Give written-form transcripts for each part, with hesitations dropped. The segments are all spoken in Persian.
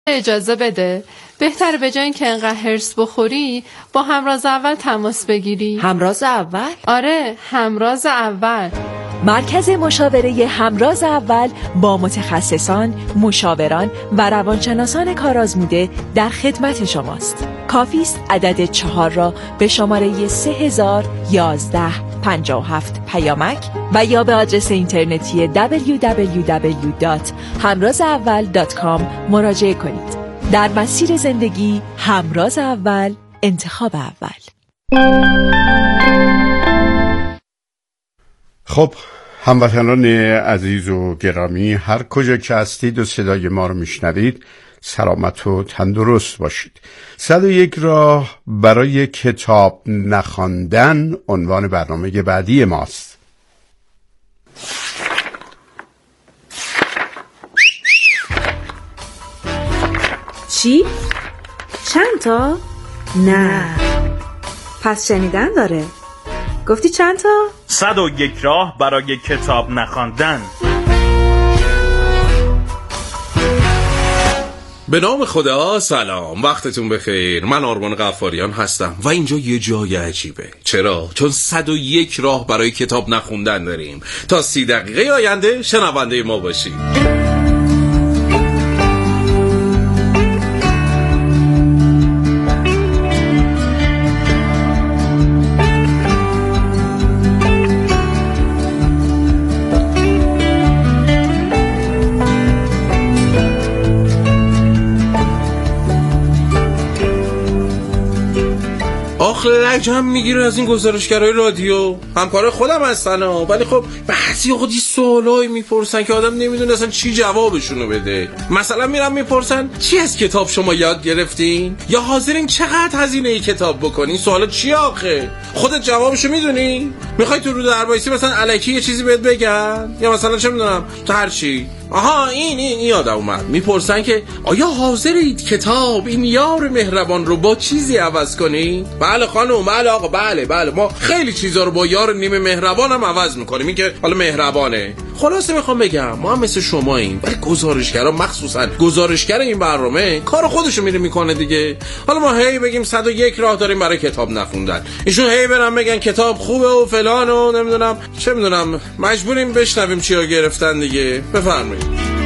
اجازه بده، بهتره به جای اینکه انقدر هرس بخوری با همراز اول تماس بگیری. همراز اول؟ آره، همراز اول. مرکز مشاوره همراز اول با متخصصان، مشاوران و روانشناسان کارآزموده در خدمت شماست. کافی است عدد 4 را به شماره 301157 پیامک و یا به آدرس اینترنتی www.hamrazaawal.com مراجعه کنید. در مسیر زندگی همراز اول، انتخاب اول. خب هموطنان عزیز و گرامی، هر کجا که هستید و صدای ما رو میشنوید، سلامت و تندرست باشید. 101 راه برای کتاب نخواندن عنوان برنامه بعدی ماست. چی؟ چند تا؟ نه. پس شنیدن داره. گفتی چند تا؟ 101 راه برای کتاب نخواندن. به نام خدا، سلام، وقتتون بخیر. من آرمان غفاریان هستم و اینجا یه جای عجیبه. چرا؟ چون 101 راه برای کتاب نخوندن داریم. تا 30 دقیقه آینده شنونده ما باشید. لجم میگیره از این گزارشگرای رادیو. همکار خودم هستن ولی خب بعضی اوقات سوالایی میپرسن که آدم نمیدونه اصلا چی جوابشونو بده. مثلا میرن میپرسن چی از کتاب شما یاد گرفتین؟ یا حاضرین چقدر هزینه کتاب بکنین؟ سوالا چی آخه؟ خودت جوابشو میدونی؟ میخوای تو رو در وایسی مثلا الکی یه چیزی بهت بگن؟ یا مثلا چه میدونم تو هر چی؟ آها این یادم اومد. میپرسن که آیا حاضرید کتاب این یار مهربان رو با چیزی عوض کنی؟ بله خانم، بله آقا، بله ما خیلی چیزا رو با یار نیمه مهربان هم عوض میکنیم. این که حالا مهربانه. خلاصه میخوام بگم ما هم مثل شماییم، ولی گزارشگرا مخصوصا گزارشگر این برنامه کار خودشو میکنه دیگه. حالا ما هی بگیم 101 راه داریم برای کتاب نخوندن، ایشون هی برن بگن کتاب خوبه و فلان و نمیدونم چه میدونم، مجبوریم بشنویم چیا گرفتن دیگه. بفرمایید.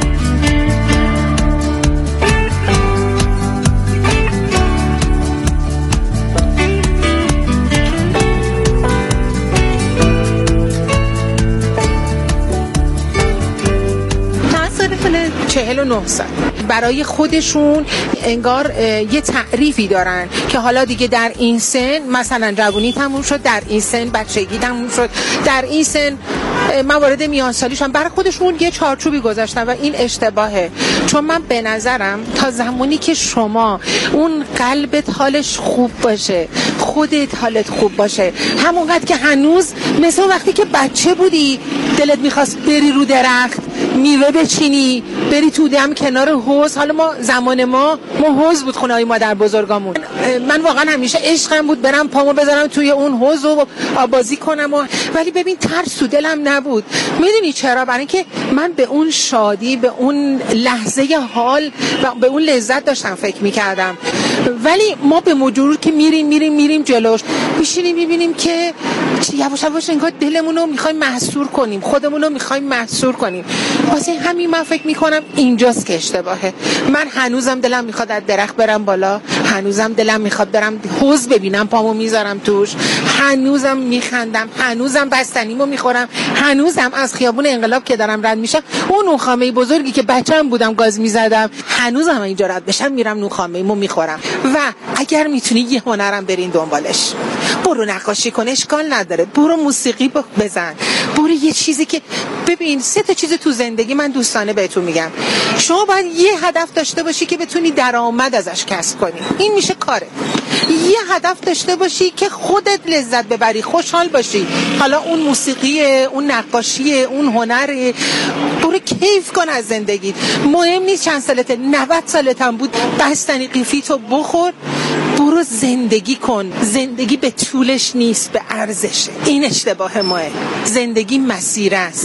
سال 49 سال برای خودشون انگار یه تعریفی دارن که حالا دیگه در این سن مثلا جوانی تموم شد، در این سن بچگی تموم شد، در این سن موارد میانسالیشون برای خودشون یه چارچوبی گذاشتن و این اشتباهه. چون من به نظرم تا زمانی که شما اون قلبت حالش خوب باشه، خودت حالت خوب باشه، همونقدر که هنوز مثل وقتی که بچه بودی دلت میخواست بری رو درخت میوه بچینی، بری تو دم کنار حوض. حالا ما زمان ما حوض بود خونه‌های مادر بزرگامون. من واقعا همیشه عشقم بود برم پامو بذارم توی اون حوض و آبازی کنم ولی ببین ترس تو دلم نبود. میدونی چرا؟ برای اینکه من به اون شادی، به اون لحظه حال و به اون لذت داشتم فکر میکردم. ولی ما به مرور که میریم جلوش میشینیم میبینیم که یواش یواش انگار دلمون رو میخوایم محصور کنیم، خودمون رو میخوایم محصور کنیم. واسه همین من فکر میکنم اینجاست که اشتباهه. من هنوزم دلم میخواد از درخت برم بالا، هنوزم دلم میخواد برم حوض ببینم پامو میذارم توش، هنوزم میخندم، هنوزم بستنیمو میخورم، هنوزم از خیابون انقلاب که دارم رد میشم اون نونخامه بزرگی که بچه‌م بودم گاز میزدم هنوزم اینجا رد بشم میرم نونخامه‌مو میخورم. و اگر میتونی یه هنرم برین دنبالش، برو نقاشی کن، اشکال نداره، برو موسیقی بزن، برو یه چیزی که ببین 3 تا چیز تو زندگی من دوستانه بهتون میگم. شما باید یه هدف داشته باشی که بتونی درآمد ازش کسب کنی، این میشه کاره. یه هدف داشته باشی که خودت لذت ببری، خوشحال باشی، حالا اون موسیقیه، اون نقاشیه، اون هنره، برو کیف کن از زندگی. مهم نیست چند سالته، 90 سالت هم بود بستنی قیفیتو بخور، برو زندگی کن. زندگی به طولش نیست، به ارزشه. این اشتباه ماه. زندگی مسیر است.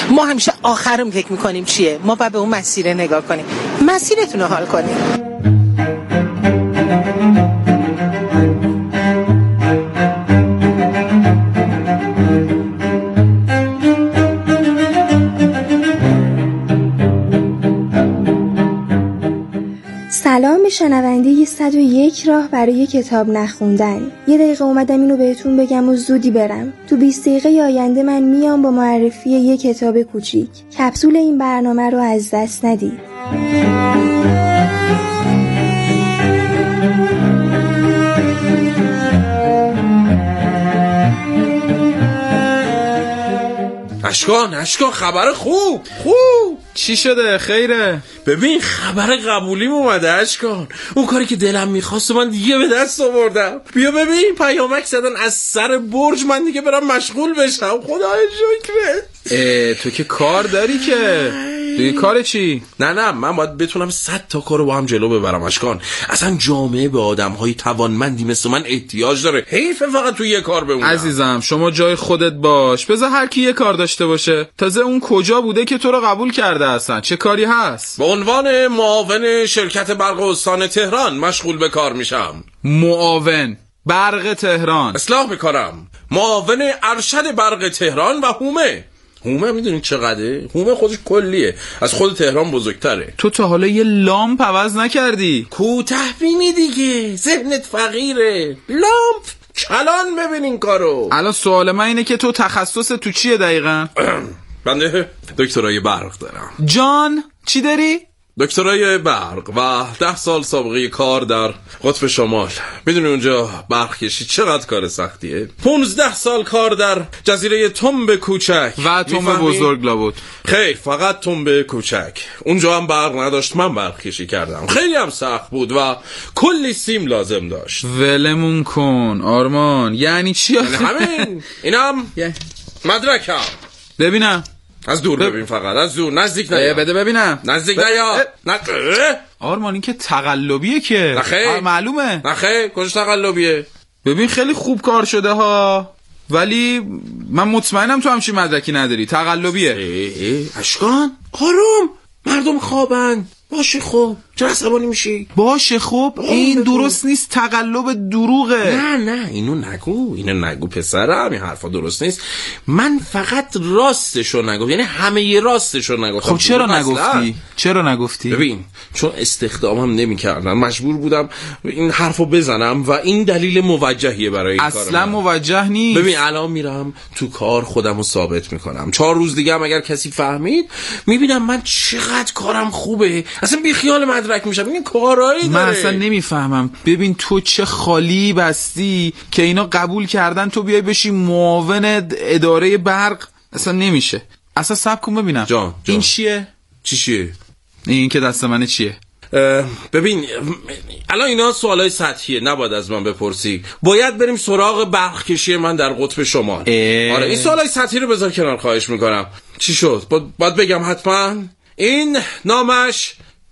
ما همیشه آخرم فکر میکنیم چیه. ما باید به اون مسیر نگاه کنیم، مسیرتون رو حال کنیم. سلام به شنونده 101 راه برای کتاب نخوندن. یه دقیقه اومدم اینو بهتون بگم و زودی برم. تو 20 دقیقه آینده من میام با معرفی یه کتاب کوچیک. کپسول این برنامه رو از دست ندید. اشکان خبر خوب. چی شده؟ خیره؟ ببین خبر قبولیم اومده اشکان. اون کاری که دلم میخواست من دیگه به دست آوردم. بیا ببین پیامک زدن از سر برج، من دیگه برم مشغول بشم. خدای شکرت. تو که کار داری که. توی کار چی؟ نه من باید بتونم 100 تا کارو با هم جلو ببرم اشکان. اصلا جامعه به آدم‌های توانمندی مثل من احتیاج داره. حیف فقط تو یه کار بمونم. عزیزم شما جای خودت باش، بذار هر کی یه کار داشته باشه. تازه اون کجا بوده که تو رو قبول کرده اصلا؟ چه کاری هست؟ به عنوان معاون شرکت برق استان تهران مشغول به کار میشم. معاون برق تهران؟ اصلاح میکنم. معاون ارشد برق تهران و هومه میدونید چقدره؟ هومه خودش کلیه، از خود تهران بزرگتره. تو تا حالا یه لامپ عوض نکردی؟ کوته بینی دیگه، ذهنت فقیره. لامپ کلان ببینین کارو. الان سوال من اینه که تو تخصص تو چیه دقیقا؟ بنده دکترای برق دارم. جان چی داری؟ دکترای برق و 10 سال سابقه کار در قطب شمال. میدونی اونجا برق کشی چقدر کار سختیه؟ 15 سال کار در جزیره تنب کوچک و تنب بزرگ لابد. خیر فقط تنب کوچک. اونجا هم برق نداشت، من برق کشی کردم. خیلی هم سخت بود و کلی سیم لازم داشت. ولمون کن آرمان. یعنی چی؟ یعنی همین. اینم مدرکم. ببینم. از دور ببین، فقط از دور، نزدیک نیا. بده ببینم. نزدیک نیا. آرمان این که تقلبیه که. نخیر معلومه. نخیر کجاش تقلبیه؟ ببین خیلی خوب کار شده ها، ولی من مطمئنم تو همچین مدرکی نداری. تقلبیه. اشکان آروم، مردم خوابن. باشه خب چرا عصبانی میشی؟ باشه خب این درست نیست، تقلب دروغه. نه اینو نگو پسرم، این حرفا درست نیست. من فقط راستشو نگم، یعنی همه راستشو نگفتم. خب چرا نگفتی؟ ببین چون استخدامم نمی‌کردن، مجبور بودم این حرفو بزنم و این دلیل موجهیه برای این کارم. اصلا موجه نیست. ببین الان میرم تو کار خودمو ثابت میکنم. 4 روز دیگه هم اگر کسی فهمید میبینم من چقدر کارم خوبه، اصلا بی خیال مدرک میشم. این کارایی داره. من اصلا نمیفهمم. ببین تو چه خالی بستی که اینا قبول کردن تو بیای بشی معاون اداره برق. اصلا نمیشه. اصلا صبر کن ببینم. جان. این چیه؟ چیه؟ این که دست منه چیه؟ ببین الان اینا سوالای سطحیه، نباید از من بپرسی. باید بریم سراغ برق کشی من در قطب شمال. آره این سوالای سطحی رو بذار کنار، خواهش میکنم. چی شد؟ باید بگم حتما. این نامش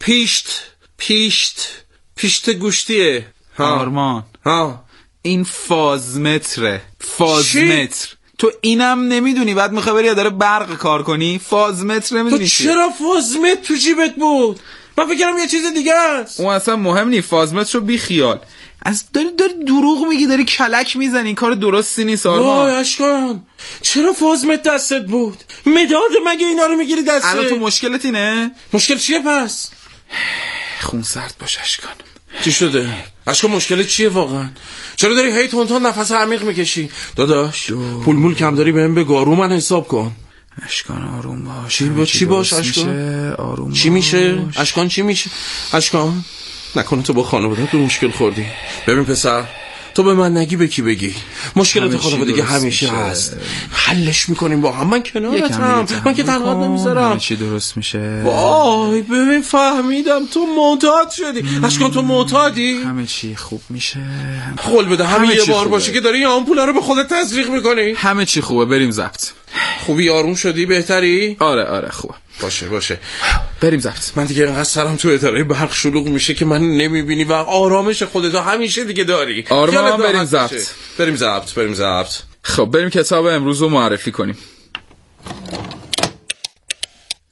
پیشت گوشتیه. آرمان این فازمتره. فازمتر. تو اینم نمیدونی؟ بعد میخوای بری اداره برق کار کنی؟ فازمتر نمیدونی؟ تو چرا فازمتر تو جیبت بود؟ من فکرم یه چیز دیگه است. اون اصلا مهم نی. فازمتر رو بی خیال. از داری دروغ میگی، داری کلک میزنی. این کار درستی نیست آرمان. وای اشکان چرا فازمتر دستت بود؟ مداد مگه اینا رو میگیری دستت؟ الان تو مشکلت اینه؟ مشکل چیه پس؟ خون سرد باش اشکان. چی شده؟ اشکان مشکلت چیه واقعا؟ چرا داری هی تون نفس عمیق میکشی؟ داداش پول مول کم داری بهم بگو، رو من حساب کن. اشکان آروم باش. چی باش اشکان؟ آروم چی میشه؟ اشکان چی میشه؟ اشکان نکنه تو با خانواده تو مشکل خوردی. ببین پسر تو به من نگی به کی بگی؟ مشکلات خانوادگی همیشه هست، حلش میکنیم با هم. من کنارتم، من که تنها نمیذارم. همه چی درست میشه. وای ببین فهمیدم تو معتاد شدی. اشکان تو معتادی؟ همه چی خوب میشه. قول بده همه یه بار باشه که داری این آمپولا رو به خودت تزریق میکنی. همه چی خوبه، بریم ضبط. خوبی؟ آروم شدی؟ بهتری؟ آره خوبه. باشه بریم ضبط. من دیگه انقدر سرم تو اداره برق شلوغ میشه که من نمیبینی و آرامش خودتو همیشه دیگه داری. آرمان بریم ضبط. بریم ضبط. خب بریم کتاب امروز رو معرفی کنیم.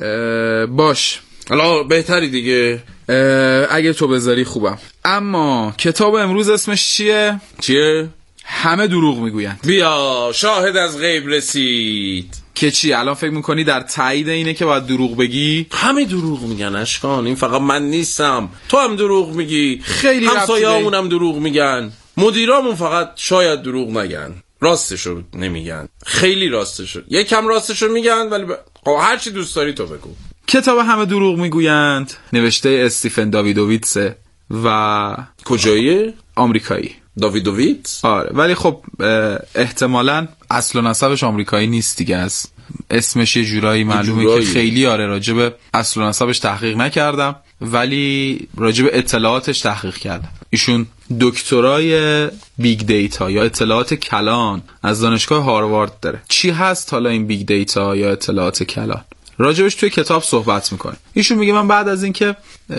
باش حالا بهتری دیگه. اگه تو بذاری خوبم. اما کتاب امروز اسمش چیه؟ همه دروغ میگویند. بیا شاهد از غیب رسید. که چی؟ الان فکر میکنی در تایید اینه که باید دروغ بگی؟ همه دروغ میگن اشکان، این فقط من نیستم، تو هم دروغ میگی، خیلی همسایه‌مون هم دروغ میگن، مدیرامون فقط شاید دروغ نگن، راستشو نمیگن، خیلی راستشو، یکم راستشو میگن، ولی هر چی دوست داری تو بگو. کتاب همه دروغ میگویند نوشته استیفن داویدوویتسه و کجاییه؟ آمریکایی. داویدوویتس؟ آره، ولی خب احتمالاً اصل و نسبش آمریکایی نیست دیگه، از اسمش یه جورایی معلومه که خیلی راجب اصل و نسبش تحقیق نکردم، ولی راجب اطلاعاتش تحقیق کردم. ایشون دکترای بیگ دیتا یا اطلاعات کلان از دانشگاه هاروارد داره. چی هست حالا این بیگ دیتا یا اطلاعات کلان؟ راجبش توی کتاب صحبت میکنه. ایشون میگه من بعد از اینکه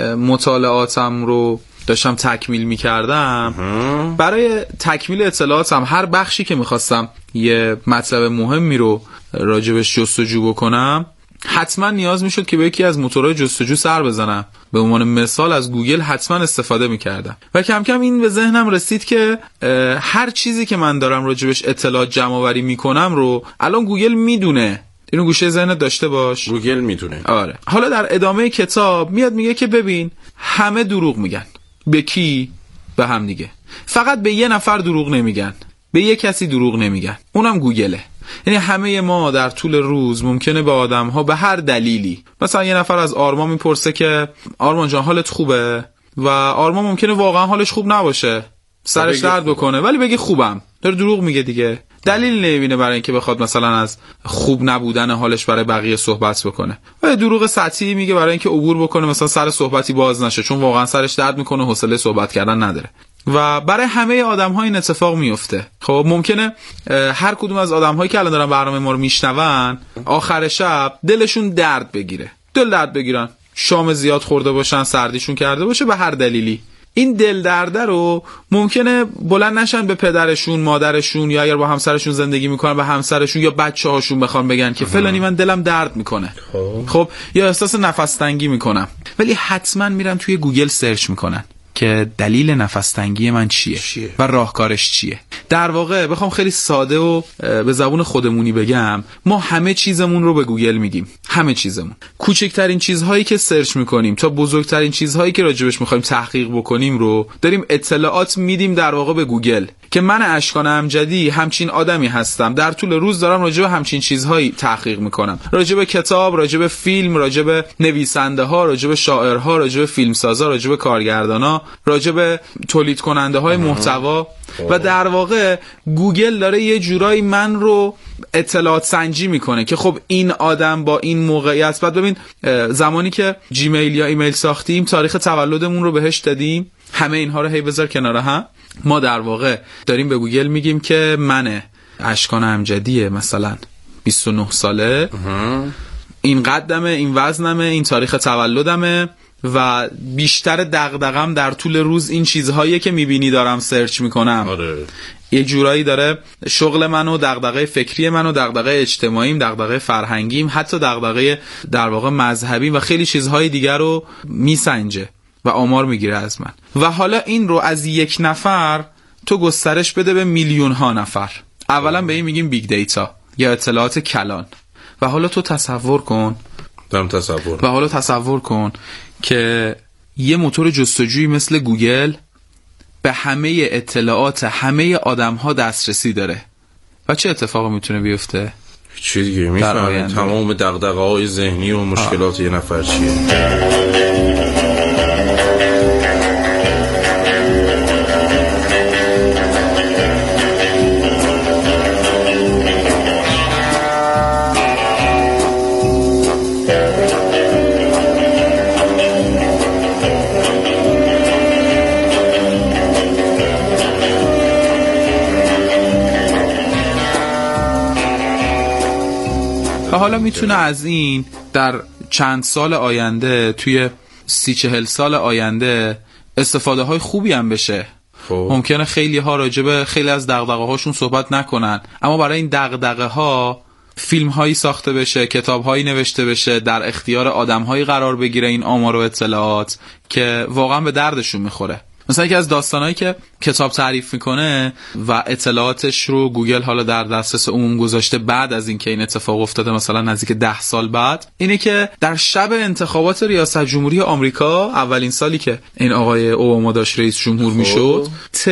مطالعاتم رو داشتم تکمیل میکردم، برای تکمیل اطلاعاتم هر بخشی که میخواستم یه مطلب مهمی رو راجبش جستجو بکنم، حتما نیاز میشد که به یکی از موتورهای جستجو سر بزنم. به عنوان مثال از گوگل حتما استفاده میکردم و کم کم این به ذهنم رسید که هر چیزی که من دارم راجبش اطلاعات جمع آوری میکنم رو الان گوگل میدونه. اینو گوشه ذهنت داشته باش، گوگل میدونه. آره. حالا در ادامه کتاب میاد میگه که ببین همه دروغ میگن. به کی؟ به هم دیگه. فقط به یه نفر دروغ نمیگن، به یه کسی دروغ نمیگن، اونم گوگله. یعنی همه ما در طول روز ممکنه به آدم ها به هر دلیلی، مثلا یه نفر از آرمان میپرسه که آرمان جان حالت خوبه؟ و آرمان ممکنه واقعا حالش خوب نباشه، سرش درد بکنه، ولی بگه خوبم. داره دروغ میگه دیگه. دلیل نمیبینه برای اینکه بخواد مثلا از خوب نبودن حالش برای بقیه صحبت بکنه. و دروغ سطحی میگه برای اینکه عبور بکنه، مثلا سر صحبتی باز نشه، چون واقعا سرش درد میکنه، حوصله صحبت کردن نداره. و برای همه آدم‌ها این اتفاق میفته. خب ممکنه هر کدوم از آدم‌هایی که الان دارن برنامه ما رو میشنون آخر شب دلشون درد بگیره. دل درد بگیرن، شام زیاد خورده باشن، سردیشون کرده باشه، به هر دلیلی. این دل درده رو ممکنه بلند نشن به پدرشون، مادرشون، یا اگر با همسرشون زندگی میکنن به همسرشون یا بچه‌هاشون بخوان بگن که فلانی من دلم درد میکنه. خب یا احساس نفس تنگی میکنم، ولی حتما میرن توی گوگل سرچ میکنن که دلیل نفس تنگی من چیه و راهکارش چیه. در واقع بخوام خیلی ساده و به زبون خودمونی بگم، ما همه چیزمون رو به گوگل میگیم. همه چیزمون، کوچکترین چیزهایی که سرچ میکنیم تا بزرگترین چیزهایی که راجبش میخوایم تحقیق بکنیم رو داریم اطلاعات میدیم در واقع به گوگل. که من اشکان امجدی همچین آدمی هستم، در طول روز دارم راجب همچین چیزهایی تحقیق میکنم، راجب کتاب، راجب فیلم، راجب نویسنده ها، راجب شاعرها، راجب فیلمسازا، راجب کارگردانا، راجب تولید کننده های محتوا. و در واقع گوگل داره یه جورایی من رو اطلاعات سنجی میکنه که خب این آدم با این موقعیت. بعد ببین زمانی که جیمیل یا ایمیل ساختیم تاریخ تولدمون رو بهش دادیم، همه اینها رو هی بذار کنار هم. ما در واقع داریم به گوگل میگیم که من اشکان امجدیه، مثلا 29 ساله، این قدمه، این وزنمه، این تاریخ تولدمه و بیشتر دغدغم در طول روز این چیزهایی که میبینی دارم سرچ میکنم. آره. یه جورایی داره شغل منو، دغدغه فکری منو، دغدغه اجتماعیم، دغدغه فرهنگیم، حتی دغدغه در واقع مذهبی و خیلی چیزهای دیگر رو میسنجه و آمار میگیره از من. و حالا این رو از یک نفر تو گسترش بده به میلیون ها نفر. اولا به این میگیم بیگ دیتا یا اطلاعات کلان. و حالا تو تصور کن، و حالا تصور کن که یه موتور جستجویی مثل گوگل به همه اطلاعات همه آدم‌ها دسترسی داره و چه اتفاقی میتونه بیفته؟ چی دیگه میفهمه تمام دغدغه‌های ذهنی و مشکلات یه نفر چیه. و حالا میتونه از این در چند سال آینده، توی 30-40 سال آینده استفاده های خوبی هم بشه. ممکنه خیلی ها راجبه خیلی از دغدغه هاشون صحبت نکنن، اما برای این دغدغه ها فیلم هایی ساخته بشه، کتاب هایی نوشته بشه، در اختیار آدم هایی قرار بگیره این آمار و اطلاعات که واقعا به دردشون میخوره. مثلا یکی از داستانایی که کتاب تعریف میکنه و اطلاعاتش رو گوگل حالا در دسترس عموم گذاشته بعد از اینکه این اتفاق افتاده، مثلا نزدیک 10 سال بعد، اینه که در شب انتخابات ریاست جمهوری آمریکا، اولین سالی که این آقای اوباما داشت رئیس جمهور میشد،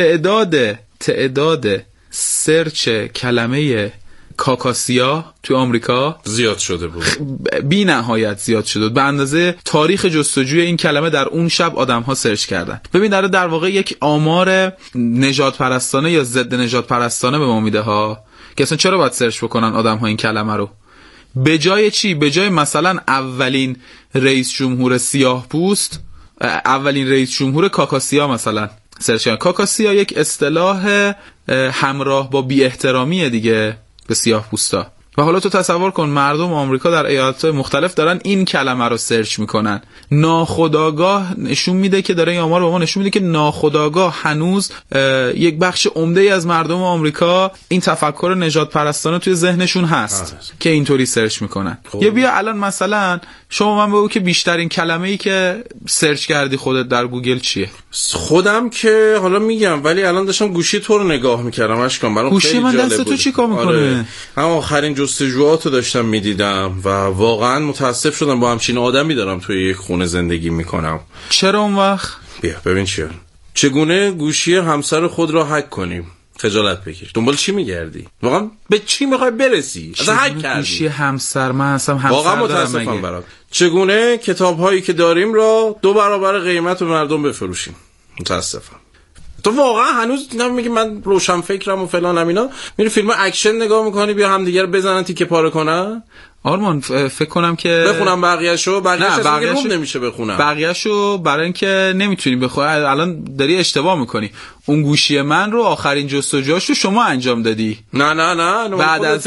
تعداد سرچ کلمه کاکاسیا تو آمریکا زیاد شده بود، بی نهایت زیاد شده بود، به اندازه تاریخ جستجوی این کلمه در اون شب آدم‌ها سرچ کردن. ببین در واقع یک آمار نژاد پرستانه یا ضد نژاد پرستانه به ما میده ها، که اصلا چرا باید سرچ بکنن آدم‌ها این کلمه رو؟ به جای چی؟ به جای مثلا اولین رئیس جمهور سیاه پوست، اولین رئیس جمهور کاکاسیا مثلا سرچ کردن. کاکاسیا یک اصطلاح همراه با بی احترامیه دیگه به سیاه پوستا. و حالا تو تصور کن مردم آمریکا در ایالات مختلف دارن این کلمه رو سرچ میکنن. ناخودآگاه نشون میده که داره این آمار به ما نشون میده که ناخودآگاه هنوز یک بخش عمده‌ای از مردم آمریکا این تفکر نژاد پرستانه توی ذهنشون هست که اینطوری سرچ میکنن. یا بیا الان مثلا شما من بگو که بیشترین کلمه‌ای که سرچ کردی خودت در گوگل چیه؟ خودم که حالا میگم، ولی الان داشتم گوشی تو رو نگاه میکردم اشکان، برام خیلی جالب بود. گوشی من دست تو چیکار میکنه؟ آره. هم آخرین جستجوهاتو داشتم میدیدم و واقعا متاسف شدم با همچین آدمی دارم توی یک خونه زندگی میکنم. چرا اون وقت؟ بیا ببین چگونه گوشی همسر خود را هک کنیم. خجالت بکش. دنبال چی میگردی؟ واقعا به چی میخوای برسی؟ از هک کردی گوشی همسر من هستم، همسر واقعا متاسفم برات. چگونه کتاب‌هایی که داریم را 2 برابر قیمت به مردم بفروشیم. متاسفم. تو واقعا هنوز میگی من روشن فکرم و فلانم اینا، میری فیلم اکشن نگاه میکنی بیا همدیگه رو بزنن تیکه پاره کنن؟ آرمان فکر کنم که بخونم بقیه‌شو روم نمیشه بخونم بقیه‌شو، برای اینکه نمیتونی بخونی. الان داری اشتباه میکنی. اون گوشی من رو آخرین جستجوهاشو شما انجام دادی. نه بعد از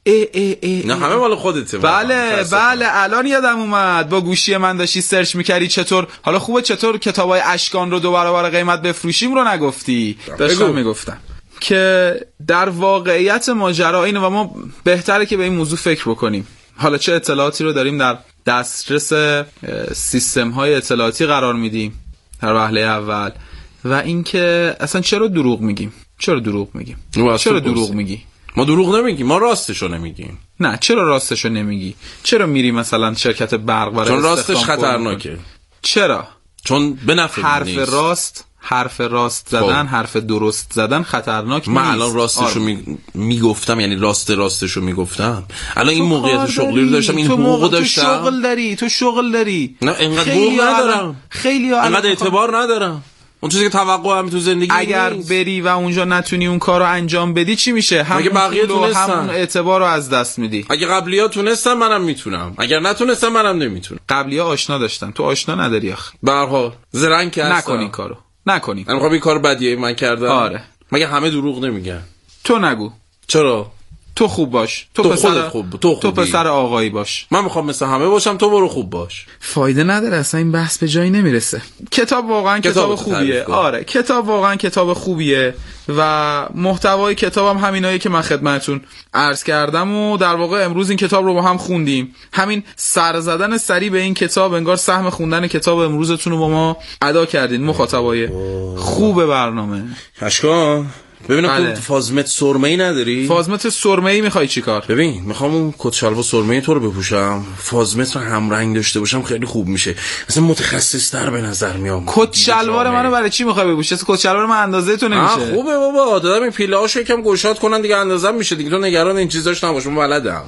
نه همه مال خودته. بله الان یادم اومد با گوشی من داشتی سرچ میکردی چطور حالا خوبه چطور کتابای اشکان رو 2 برابر قیمت بفروشیم رو نگفتی. داشتم میگفتم که در واقعیت ماجرا اینه و ما بهتره که به این موضوع فکر بکنیم. حالا چه اطلاعاتی رو داریم در دسترس سیستم های اطلاعاتی قرار میدیم در وهله اول، و اینکه اصلا چرا دروغ میگیم؟ چرا دروغ میگی؟ ما دروغ نمیگیم، ما راستشو نمیگیم. نه چرا راستشو نمیگی؟ چرا میری مثلا شرکت برق برای چون راستش خطرناکه. چرا؟ چون به نفع حرف راست زدن، حرف درست زدن خطرناک نیست. من الان راستشو میگفتم، یعنی راستشو میگفتم. الان این موقعیت شغلی رو داشتم، این حقوق داشتم. تو شغل داری. نه اینقدر حقوق ندارم. اینقدر اعتبار ندارم. اون چیزی که توقعم تو زندگی اگر نیست. بری و اونجا نتونی اون کارو انجام بدی چی میشه؟ همون بقیه تونستن، همون اعتبار رو از دست میدی. اگه قبلی‌ها تونستن منم میتونم، اگر نتونستم منم نمیتونم. قبلی‌ها آشنا داشتن، تو آشنا نداری آخه. به هر حال زرنگ هستم. نکنین کارو. من این کار بدیه من کردم. آره. مگه همه دروغ نمیگن؟ تو نگو. چرا؟ تو خوب باش. تو پسر آقایی باش. من میخوام مثل همه باشم، تو برو خوب باش. فایده نداره، اصلا این بحث به جایی نمیرسه. کتاب واقعا کتاب خوبیه. آره کتاب واقعا کتاب خوبیه و محتوای کتابم همینایی که من خدمتتون عرض کردم و در واقع امروز این کتاب رو با هم خوندیم. همین سر زدن سری به این کتاب انگار سهم خوندن کتاب امروزتون رو با ما ادا کردین مخاطبای خوب برنامه. اشکان ببینم تو فازمت سرمه‌ای نداری؟ فازمت سرمه‌ای میخوای چیکار؟ ببین میخوام اون کت شلوار سرمه‌ای تو رو بپوشم، فازمت رو هم رنگ داشته باشم، خیلی خوب میشه. اصلا متخصص‌تر به نظر میام. کت شلوار منو برای چی میخوای بپوشی؟ کت شلوار من اندازه تو نمیشه. خوبه بابا، دادم این پیله‌هاشو یکم گشاد کنن دیگه اندازه‌م میشه دیگه. تو نگران این چیزاش نباش، من بلدم.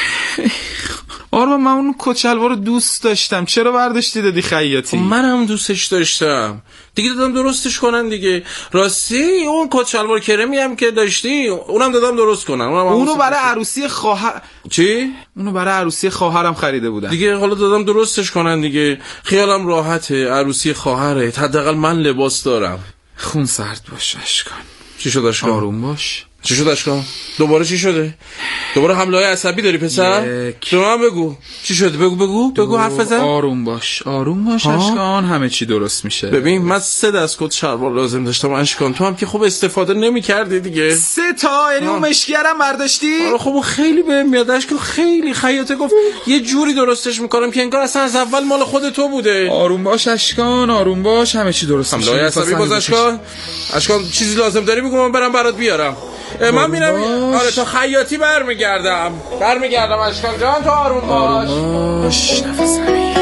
آره من اون کت شلوار رو دوست داشتم، چرا برداشتی دادی خیاطی؟ منم دوستش داشتم دیگه، دادم درستش کنن دیگه. راستی اون کت شلوار کرمی هم که داشتی اونم دادم درست کنن. اونو برای عروسی خواهر. چی؟ اونو برای عروسی خواهرم خریده بودم دیگه. حالا دادم درستش کنن دیگه، خیالم راحته. عروسی خواهره، حداقل من لباس دارم. خون سرد باش اشکان. چی شد اشکان؟ آروم باش. چی شد اشکان؟ دوباره چی شده؟ دوباره حمله های عصبی داری پسر؟ تو من بگو چی شده؟ بگو حرف بزن. آروم باش اشکان، همه چی درست میشه. ببین من 3 دست کت شلوار لازم داشتم اشکان، تو هم که خوب استفاده نمی‌کردی دیگه. 3 تا؟ یعنی اون مشکیرم برداشتی؟ آره خب خیلی بهم میاد اشکان، خیلی خیاطه گفت یه جوری درستش میکنم که انگار اصلا از اول مال خود تو بوده. آروم باش اشکان، آروم باش، همه چی درست میشه. حمله های عصبی باز اشکان چیزی لازم داری بگو من برم برات بیارم. من میرم. آره تا خیاطی برمیگردم اشکان جان، تو آروم باش. نفس عمیق.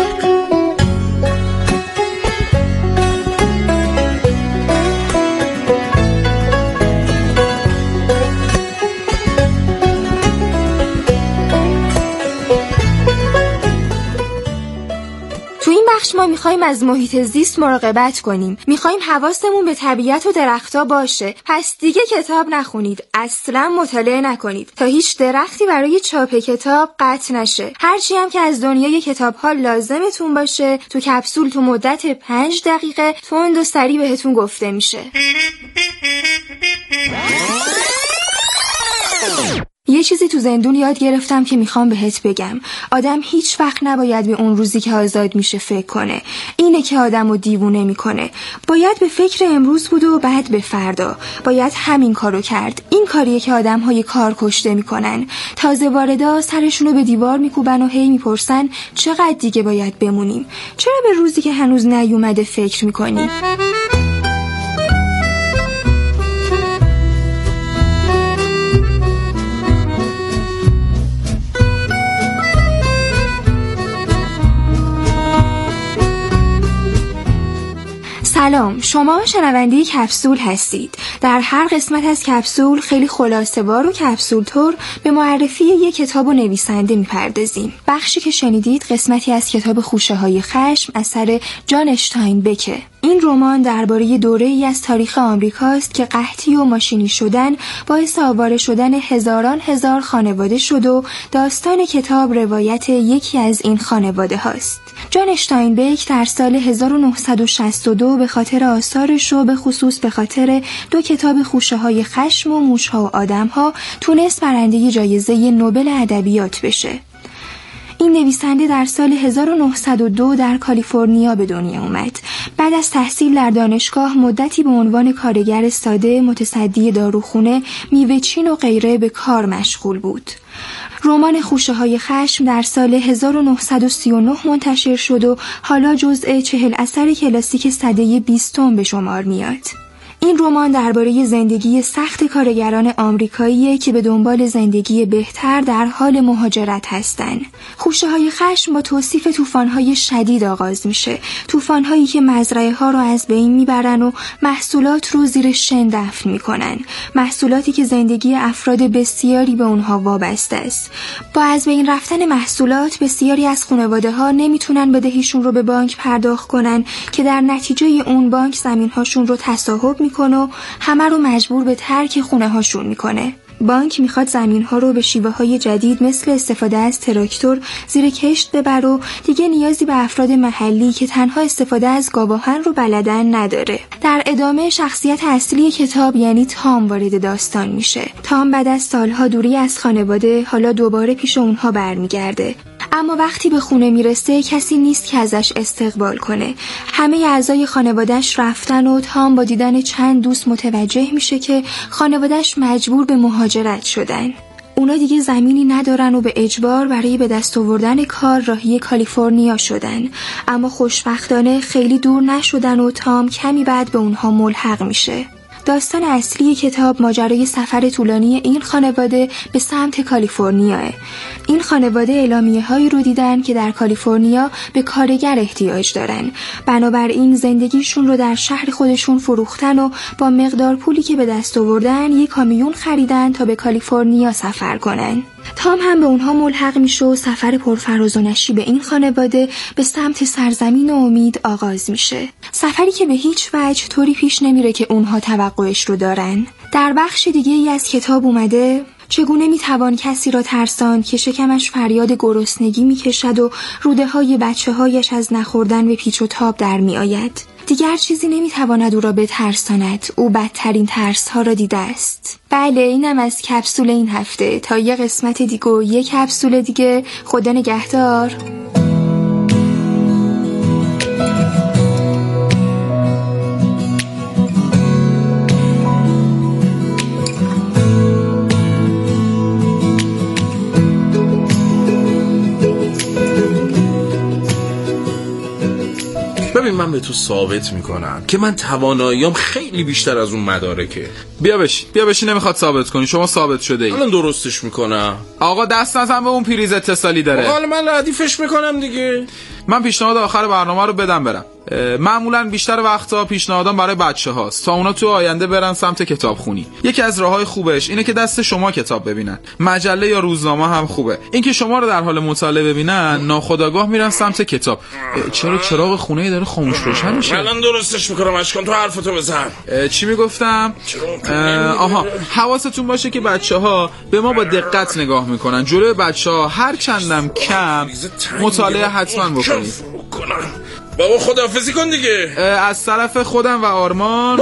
ما میخوایم از محیط زیست مراقبت کنیم. میخوایم حواسمون به طبیعت و درخت‌ها باشه. پس دیگه کتاب نخونید. اصلا مطالعه نکنید تا هیچ درختی برای چاپ کتاب قطع نشه. هرچی هم که از دنیای کتاب‌ها لازمتون باشه تو کپسول تو مدت 5 دقیقه تند و سریع بهتون گفته میشه. یه چیزی تو زندون یاد گرفتم که میخوام بهت بگم. آدم هیچ وقت نباید به اون روزی که آزاد میشه فکر کنه. اینه که آدمو دیوونه میکنه. باید به فکر امروز بود و بعد به فردا. باید همین کارو کرد. این کاریه که آدم‌های کار کشته میکنن. تازه واردا سرشونو به دیوار میکوبن و هی میپرسن چقدر دیگه باید بمونیم؟ چرا به روزی که هنوز نیومده فکر میکنی؟ سلام، شما شنونده کپسول هستید. در هر قسمت از کپسول خیلی خلاصه‌وار و کپسول طور به معرفی یک کتاب و نویسنده میپردازیم. بخشی که شنیدید قسمتی از کتاب خوشه‌های خشم اثر جان اشتاینبکه. این رمان درباره دوره‌ای از تاریخ آمریکاست که قحطی و ماشینی شدن باعث آواره شدن هزاران هزار خانواده شد و داستان کتاب روایت یکی از این خانواده هاست. جان اشتاینبک در سال 1962 به خاطر آثارش و به خصوص به خاطر 2 کتاب خوشه‌های خشم و موش‌ها و آدم‌ها تونست برنده جایزه نوبل ادبیات بشه. این نویسنده در سال 1902 در کالیفرنیا به دنیا اومد. بعد از تحصیل در دانشگاه مدتی به عنوان کارگر ساده متصدی داروخونه، میوه‌چین و غیره به کار مشغول بود. رمان خوشه‌های خشم در سال 1939 منتشر شد و حالا جزء 40 اثر کلاسیک سده 20 به شمار میاد. این رمان درباره زندگی سخت کارگران آمریکاییه که به دنبال زندگی بهتر در حال مهاجرت هستن. خوشه‌های خشم با توصیف طوفان‌های شدید آغاز میشه. طوفان‌هایی که مزرعه‌ها رو از بین میبرن و محصولات رو زیر شن دفن میکنن. محصولاتی که زندگی افراد بسیاری به اونها وابسته است. با از بین رفتن محصولات بسیاری از خانواده‌ها نمیتونن بدهیشون رو به بانک پرداخت کنن که در نتیجه اون بانک زمین‌هاشون رو تصاحب میکنه و همه رو مجبور به ترک خونه هاشون میکنه. بانک میخواد زمین ها رو به شیوه های جدید مثل استفاده از تراکتور زیر کشت ببر و دیگه نیازی به افراد محلی که تنها استفاده از گاواهن رو بلدن نداره. در ادامه شخصیت اصلی کتاب یعنی تام وارد داستان میشه. تام بعد از سالها دوری از خانواده حالا دوباره پیش اونها برمیگرده. اما وقتی به خونه میرسه کسی نیست که ازش استقبال کنه. همه اعضای خانواده‌اش رفتن و تام با دیدن چند دوست متوجه میشه که خانواده‌اش مجبور به مهاجرت شدن. اونا دیگه زمینی ندارن و به اجبار برای به دست آوردن کار راهی کالیفرنیا شدن. اما خوشبختانه خیلی دور نشدن و تام کمی بعد به اونها ملحق میشه. داستان اصلی کتاب ماجرای سفر طولانی این خانواده به سمت کالیفرنیاه. این خانواده اعلامیه‌هایی رو دیدن که در کالیفرنیا به کارگر احتیاج دارن. بنابراین زندگیشون رو در شهر خودشون فروختن و با مقدار پولی که به دست آوردن یک کامیون خریدن تا به کالیفرنیا سفر کنن. تام هم به اونها ملحق میشه و سفر پرفراز و نشیب این خانواده به سمت سرزمین امید آغاز میشه. سفری که به هیچ وجه طوری پیش نمیره که اونها توقعش رو دارن. در بخش دیگه ای از کتاب اومده چگونه میتوان کسی را ترساند که شکمش فریاد گرسنگی میکشد و روده های بچه هایش از نخوردن به پیچ و تاب در میآید. دیگر چیزی نمیتواند او را بترساند. او بدترین ترس ها را دیده است. بله، اینم از کپسول این هفته. تا یه قسمت دیگه و یه کپسول دیگه. خدا نگهدار. ببین من به تو ثابت میکنم که من تواناییام خیلی بیشتر از اون مدارکه. بیا بشی نمیخواد ثابت کنی، شما ثابت شده ای. الان درستش میکنم. آقا دست نزن به اون پریز اتصالی داره. حالا من ردیفش میکنم دیگه. من پیشنهاد آخر برنامه رو بدم برم. معمولا بیشتر وقتا پیشنهادام برای بچه هاست تا اونا تو آینده برن سمت کتابخونی. یکی از راههای خوبش اینه که دست شما کتاب ببینن. مجله یا روزنامه هم خوبه. اینکه شما رو در حال مطالعه ببینن ناخودآگاه میرن سمت کتاب. چرا چراغ خونه داره خاموش روشن میشه؟ الان درستش میکنم. اشکان تو حرفتو بزن. چی میگفتم؟ آها، حواستون باشه که بچه‌ها به ما با دقت نگاه میکنن. جلوی بچه‌ها هر چندم کم مطالعه حتما بکنید. بابا خداحافظی کن دیگه. از طرف خودم و آرمان.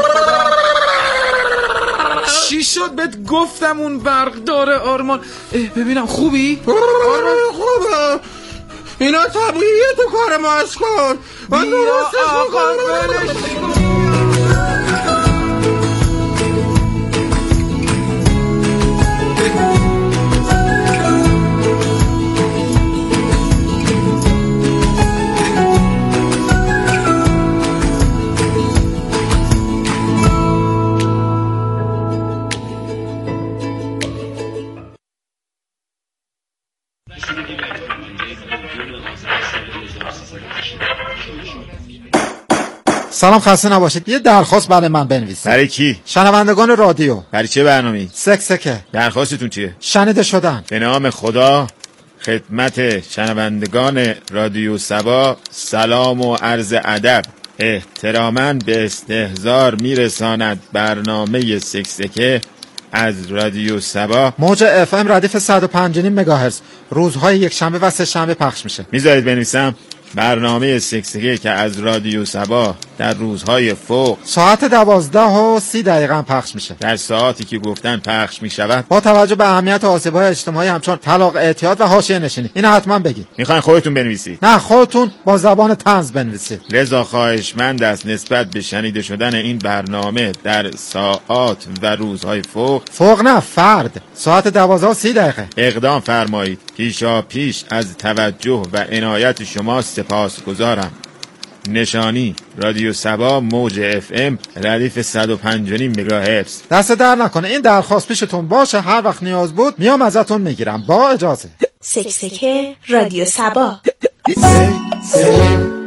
چی شد بهت گفتم اون برق داره آرمان. ببینم خوبی؟ آرمان خوبه. اینا طبیعیه تو کار ما اشکان. من درستش میکنم. سلام، خسته نباشید. یه درخواست برای من بنویسید. برای کی؟ شنوندگان رادیو. برای چه برنامه‌ای؟ سکسکه. درخواستتون چیه؟ شنیده شدن. به نام خدا خدمت شنوندگان رادیو سبا سلام و عرض ادب. احتراما به استحضار میرساند برنامه سکسکه از رادیو سبا. موج اف ام ردیف 105.5 مگاهرتز روزهای یک شنبه و سه شنبه پخش میشه. میذارید بنویسم؟ برنامه سکسکه که از رادیو سبا در روزهای فوق ساعت 12:30 پخش میشه. در ساعتی که گفتن پخش میشود با توجه به اهمیت آسیب‌های اجتماعی همچون طلاق، اعتیاد و حاشیه نشینی. اینو حتما بگید. میخواین خودتون بنویسید؟ نه، خودتون با زبان طنز بنویسید. رضا خواهشمند است نسبت به شنیده شدن این برنامه در ساعات و روزهای فوق نه، فرد ساعت 12:30 اقدام فرمایید. پیشا پیش از توجه و عنایت شما سپاسگزارم. نشانی رادیو سبا موج اف ام ردیف 105.5 مگاهرتز. دست در نکنه. این درخواست پیشتون باشه، هر وقت نیاز بود میام ازتون میگیرم. با اجازه. سکسکه رادیو سبا.